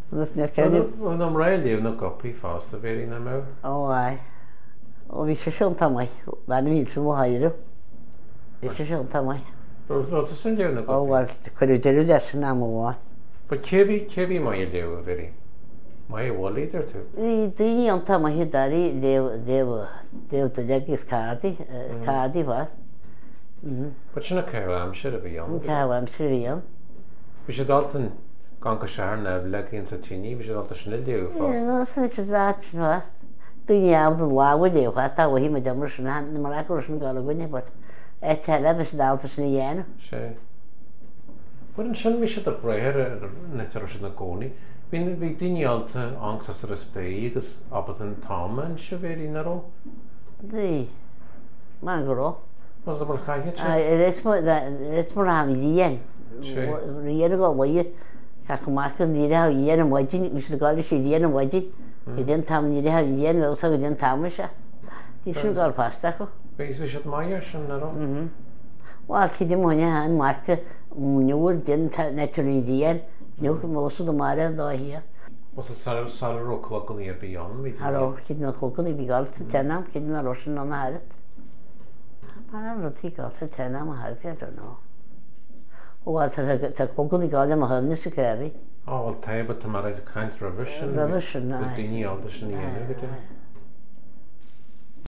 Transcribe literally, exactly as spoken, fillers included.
Yn am réiliú na gopi fásta bhéí na mé? Ó ai. Ó bhí sé seán tamai, bhena mí sa mhairú. Bhí sé seán tamai. Rá san leú na Ó gopi? bhil chuirú deirú leis na mháin. Ba céhí céhí mai leú a bhéí? Mai bhil idir tú? Í daoine an tamai darí déh déh legus cádaí cádaí bhas. Ba sinna céh am siad a bhí an? Cáhhaim si bhíon. Bhí sé daltan gan go seaar na le íon sa tíní, bhí sé dalta sinna leú fás. No san se ráit bhas. Daoine am an láha déhha tá bhí me demar sin na mar acu sin gála gine, bud é teile be dáalta sinna dhéanam. sé. Bud an sin bhí sé a bréir netar sin na gcónaí. Bhín bhí dainealta angsas ar a spé agus abad an táman se bhéí naró? Dí má goró. Was bhil chaiche? Is mar am dhéan. Riana go bhaide cha marcha ní ha dhéanam waidin, gus le gáil sé dhéanam waidin, i d tam ní ha dhéan bh sa go dhéan tam se. Í sin gáil pasta chu. Bhís bhí sé maiir sin naró? Bháil chi d mne an marcha múneúil den netúí dhéan, nu go mósa do mar an dáhíí. Was salró cloganí ar bíán? Aró chi na chogan i bhí gáilta tenam, chi na rosin an háad. Mar an rutí gáilta tenam a háad nó. Bháil tá chogan i gáil am a hymna sa cebhí. Á bhil taobh tá mar éidir caiint revision? Revision, Ba ai. dainealta sin dhéanú go